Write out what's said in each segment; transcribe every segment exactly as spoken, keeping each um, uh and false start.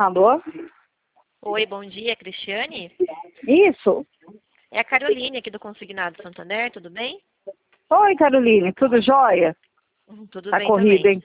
Alô? Oi, bom dia, Cristiane? Isso. É a Caroline aqui do Consignado Santander, tudo bem? Oi, Caroline, tudo jóia? Hum, Tudo Tá bem corrido, também. hein?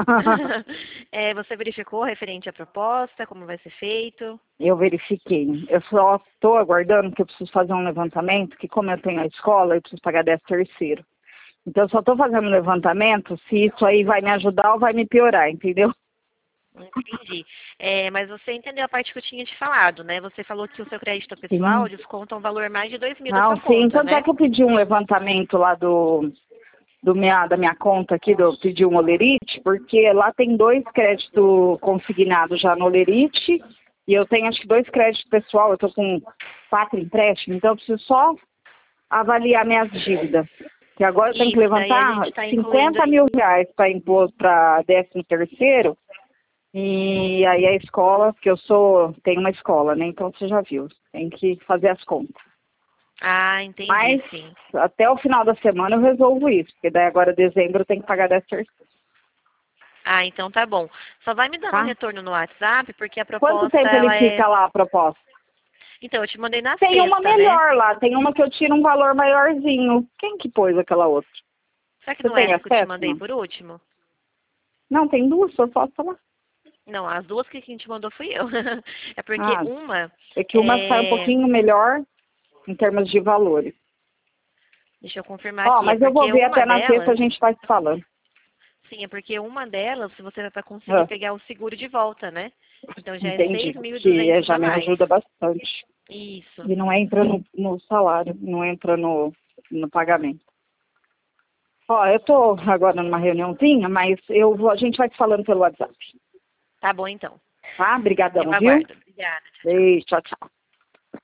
É, você verificou referente à proposta, como vai ser feito? Eu verifiquei. Eu só estou aguardando que eu preciso fazer um levantamento, que como eu tenho a escola, eu preciso pagar dez terceiro. Então, eu só estou fazendo um levantamento se isso aí vai me ajudar ou vai me piorar, entendeu? Entendi. É, mas você entendeu a parte que eu tinha te falado, né? Você falou que o seu crédito pessoal Sim. desconta um valor mais de dois mil da Não, sua sim. conta, Tanto é né? que eu pedi um levantamento lá do, do minha, da minha conta aqui, do, pedi um Olerite, porque lá tem dois créditos consignados já no Olerite, e eu tenho acho que dois créditos pessoal, eu estou com quatro empréstimos, então eu preciso só avaliar minhas dívidas. Que agora eu tenho que Isso, daí a levantar gente está incluindo cinquenta aí. mil reais para impor para décimo terceiro, e aí a escola, que eu sou, tenho uma escola, né? Então você já viu, tem que fazer as contas. Ah, entendi, Mas sim. até o final da semana eu resolvo isso, porque daí agora dezembro eu tenho que pagar dez terceiro, Ah, então tá bom. Só vai me dando um tá? retorno no WhatsApp, porque a Quanto proposta, tempo ele ela é... fica lá a proposta? Então, eu te mandei na Tem uma sexta, né? melhor lá, tem uma que eu tiro um valor maiorzinho. Quem que pôs aquela outra? Será que Você não é tem essa que eu te acesso, mandei não? por último? Não, tem duas, só posso lá. Não, as duas que quem te mandou fui eu. É porque Ah, uma é que uma sai um é... pouquinho melhor em termos de valores. Deixa eu confirmar Ó, aqui. É mas eu vou porque ver uma até na sexta delas... a gente vai se falando. Sim, é porque uma delas, se você vai para conseguir Ah, pegar o seguro de volta, né? Então já é entendi, seis mil e que é, duzentos já a me mais. ajuda bastante. Isso. E não entra no, no salário, não entra no, no pagamento. Ó, eu tô agora numa reuniãozinha, mas eu vou, a gente vai se falando pelo WhatsApp. Tá bom, então. Tá? Eu Obrigadão, viu? aguardo. Obrigada. Tchau, tchau. Beijo, tchau, tchau.